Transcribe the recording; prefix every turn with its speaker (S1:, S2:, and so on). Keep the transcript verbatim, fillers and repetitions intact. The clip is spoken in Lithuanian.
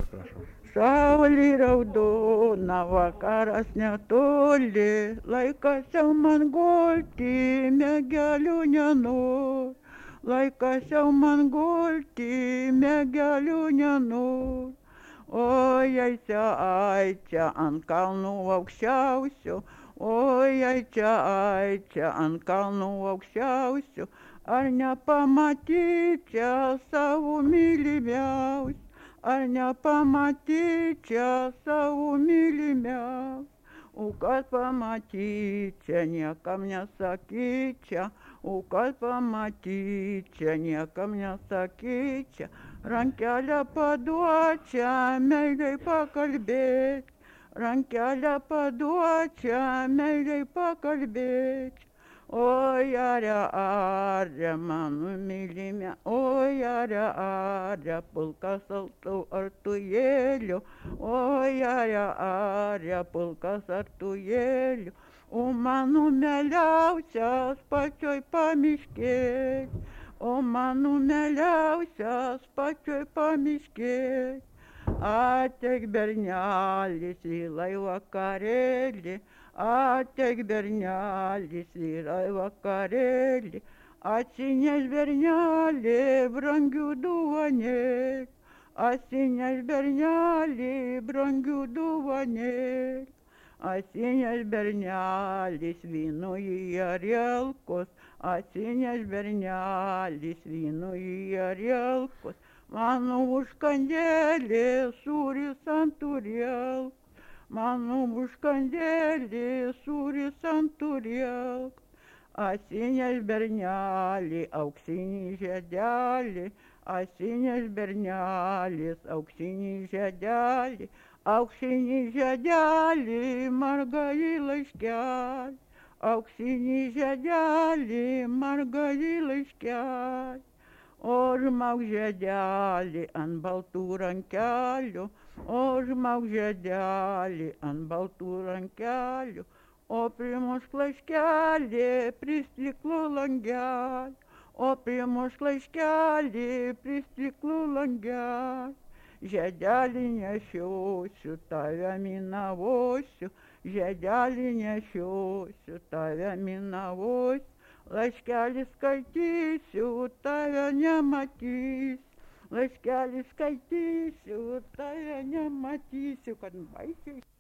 S1: prašau.
S2: Saulė raudona, vakaras netoli, laikas jau man gulti, mėgelių nenor. Laikas jau man gulti, mėgelių nenor. Oi, ai čia, ai čia ant kalnų aukščiausių, oi, ai čia, ai čia ant kalnų aukščiausių, ar nepamatyti čia savo mylimiausių, ar nepamatyti čia savo mylimiausių. O kad pamatyti čia niekam nesakyčia, o kad pamatyti čia niekam nesakyčia, rankelę paduočia, meiliai pakalbėt, rankelę paduočia, meiliai pakalbėt. Oi, are, are, mano mylime, oi, are, are, pulkas artujėlių, oi, are, are, pulkas artujėlių, o mano mieliausias pačioj pamiškėj, o mano mieliausias pačioj pamiškėj. Ateik bernelis, vėlai vakarėlį, ateik bernelis, vėlai vakarėlį, atsineš bernelį brangių duonėlį, atsineš bernelį brangių duonėlį, atsineš bernelis vyno į arielkos, atsineš bernelis vyno į arielkos. Mano užkandėlė sūris ant turėlkos, mano užkandėlė sūris ant turėlkos. Atsineš bernelį auksinį žiedelį, atsineš bernelis auksinį žiedelį, auksinį žiedelį margąjį laiškelį, auksinį žiedelį margąjį laiškelį. O žmauk žiedelį ant baltų rankelių, o žmauk žiedelį ant baltų rankelių, o primušk laiškelį prie stiklo langelį, o primušk laiškelį prie stiklo langelį. Žiedelį nešiosiu, tave minavosiu, žiedelį nešiosiu, tave minavosiu. Laiškelį skaitysiu, tave nematysiu, laiškelį skaitysiu, tave nematysiu, kad baisiai.